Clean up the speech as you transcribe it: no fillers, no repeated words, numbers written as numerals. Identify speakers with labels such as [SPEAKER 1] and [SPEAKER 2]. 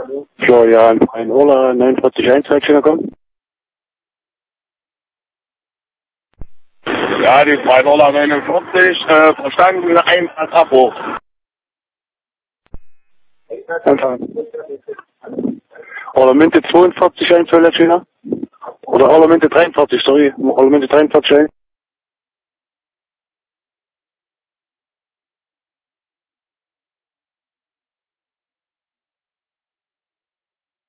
[SPEAKER 1] Florian, ein Ola 49.1, Zeitschöner kommen. Ja, die $2 49, verstanden, ein Abbruch. Anfangen. Ornamente 42, ein Zeitschöner. Oder Ornamente 43, sorry. Ornamente 43,